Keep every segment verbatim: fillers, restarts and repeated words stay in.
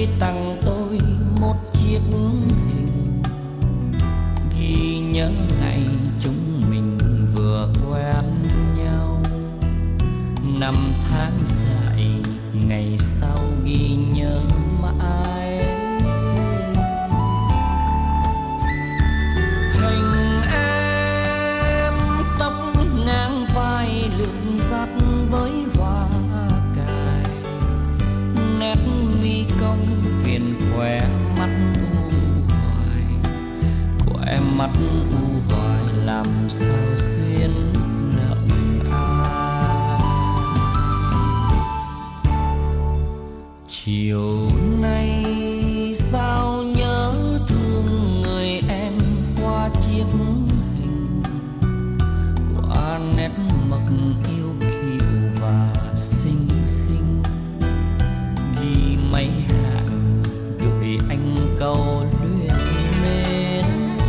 ơi tặng tôi một chiếc hình ghi nhớ ngày chúng mình vừa quen nhau. Năm tháng dài ngày sau ghi nhớ mãi. Hình em tóc ngang vai lượn dắt với hoa cài, nét mi cong phiền khóe mắt u hoài, khóe mắt u hoài làm sao xuyên lòng ai. Chiều nay sao nhớ thương người em qua chiếc hình, qua nét mực yêu kiều và xinh xinh, ghi mấy hàng gửi anh câu luyến mến.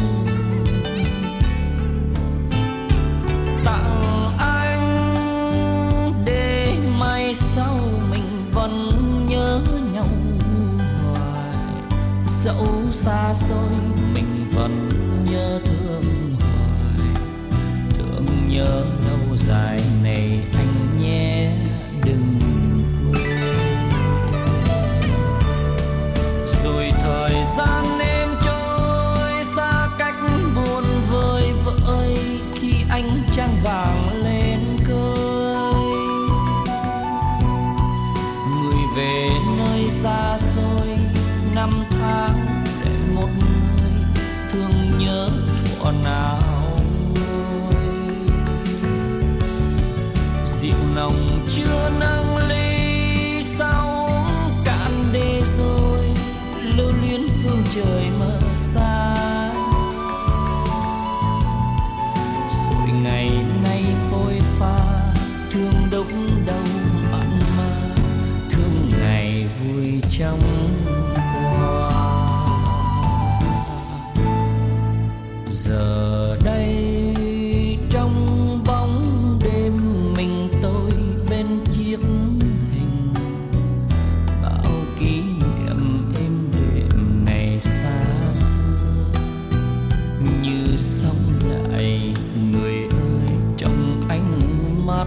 Tặng anh để mai sau mình vẫn nhớ nhau hoài, dẫu xa xôi mình vẫn nhớ thương hoài, thương nhớ lâu dài này anh nhé đừng quên. Rồi thời gian em trôi xa cách buồn vơi vợi, khi anh trăng vàng lên cơi, người về nơi xa xôi năm tháng để một người thương nhớ thuở nào ngồi. Rượu nồng chưa nâng ly sao cạn đê rồi, lưu luyến phương trời mơ xa. Rồi ngày nay phôi pha thương đúc đâu mặn mà, thương ngày vui trong qua. Giờ đây trong bóng đêm mình tôi bên chiếc hình, bao kỷ niệm êm đềm ngày xa xưa như sống lại người ơi trong ánh mắt.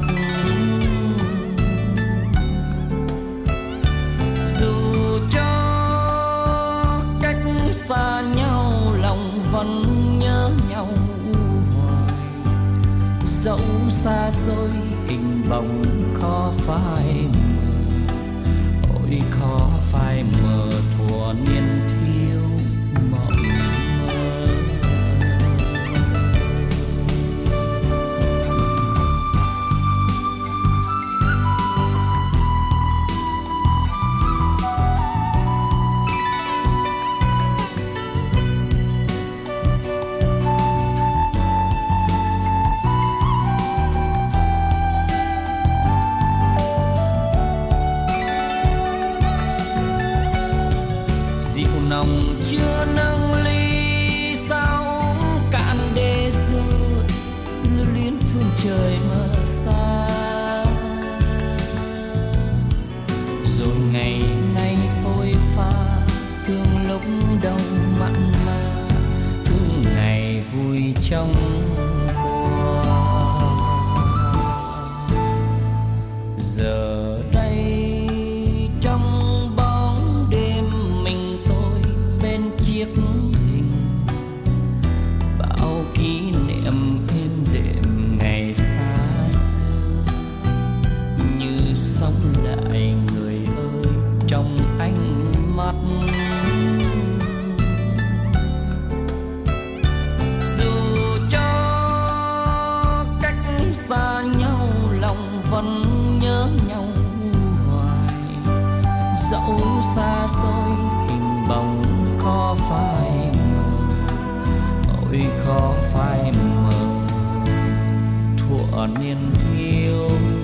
Dù cho cách xa nhau lòng vẫn nhớ nhau hoài, dẫu xa xôi hình bóng khó phai mờ, ôi khó phai mờ thuở niên thiếu mộng mơ. Nồng chưa nâng ly sao cạn đê rượt, lưu luyến phương trời mơ xa. Rồi ngày nay phôi pha thương lúc đâu mặn mà, thương ngày vui trong qua. Giờ đây trong bóng đêm mình bên chiếc hình, bao kỷ niệm êm đềm ngày xa xưa như sống lại người ơi trong ánh mắt. Dù cho cách xa nhau lòng vẫn nhớ nhau hoài, dẫu xa xôi hình bóng khó phai mờ, ôi khó phai mờ thuở niên yêu.